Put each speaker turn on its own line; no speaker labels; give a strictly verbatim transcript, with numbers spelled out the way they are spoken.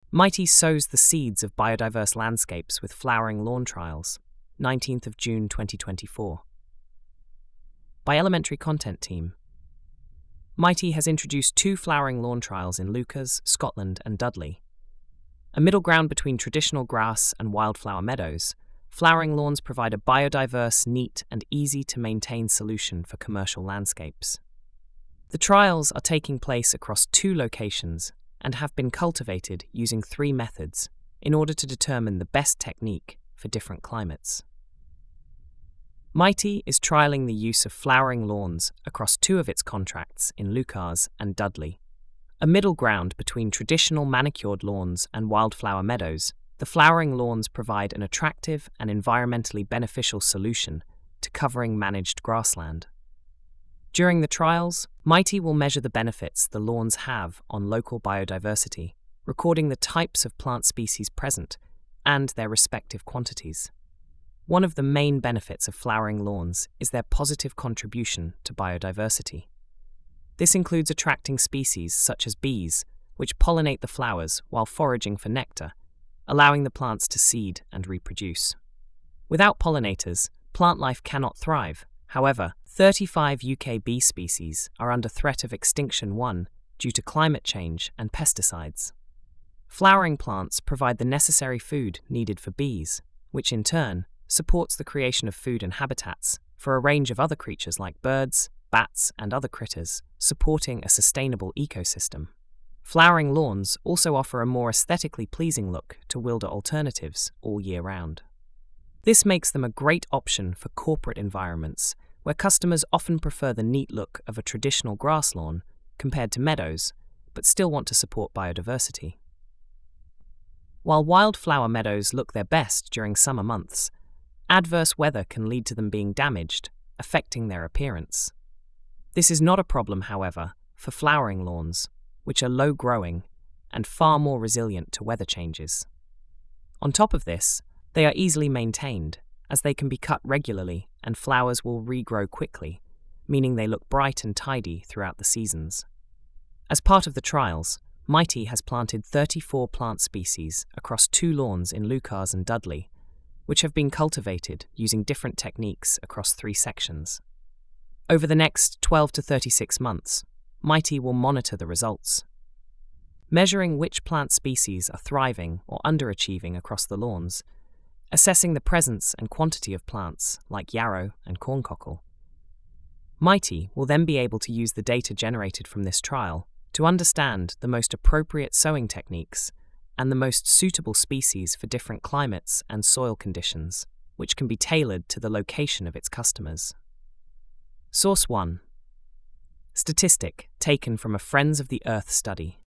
Mighty sows the seeds of biodiverse landscapes with flowering lawn trials, nineteenth of June twenty twenty-four. By Elementary Content Team. Mighty has introduced two flowering lawn trials in Lucas, Scotland and Dudley. A middle ground between traditional grass and wildflower meadows, flowering lawns provide a biodiverse, neat and easy-to-maintain solution for commercial landscapes. The trials are taking place across two locations and have been cultivated using three methods in order to determine the best technique for different climates. Mighty is trialling the use of flowering lawns across two of its contracts in Lucas and Dudley. A middle ground between traditional manicured lawns and wildflower meadows, the flowering lawns provide an attractive and environmentally beneficial solution to covering managed grassland. During the trials, Mighty will measure the benefits the lawns have on local biodiversity, recording the types of plant species present and their respective quantities. One of the main benefits of flowering lawns is their positive contribution to biodiversity. This includes attracting species such as bees, which pollinate the flowers while foraging for nectar, allowing the plants to seed and reproduce. Without pollinators, plant life cannot thrive. However, thirty-five U K bee species are under threat of extinction one due to climate change and pesticides. Flowering plants provide the necessary food needed for bees, which in turn supports the creation of food and habitats for a range of other creatures like birds, bats, and other critters, supporting a sustainable ecosystem. Flowering lawns also offer a more aesthetically pleasing look to wilder alternatives all year round. This makes them a great option for corporate environments where customers often prefer the neat look of a traditional grass lawn compared to meadows, but still want to support biodiversity. While wildflower meadows look their best during summer months, adverse weather can lead to them being damaged, affecting their appearance. This is not a problem, however, for flowering lawns, which are low-growing and far more resilient to weather changes. On top of this, they are easily maintained, as they can be cut regularly and flowers will regrow quickly, meaning they look bright and tidy throughout the seasons. As part of the trials, Mighty has planted thirty-four plant species across two lawns in Lucas and Dudley, which have been cultivated using different techniques across three sections. Over the next twelve to thirty-six months, Mighty will monitor the results, measuring which plant species are thriving or underachieving across the lawns, assessing the presence and quantity of plants like yarrow and corncockle. Mighty will then be able to use the data generated from this trial to understand the most appropriate sowing techniques and the most suitable species for different climates and soil conditions, which can be tailored to the location of its customers. Source one. Statistic taken from a Friends of the Earth study.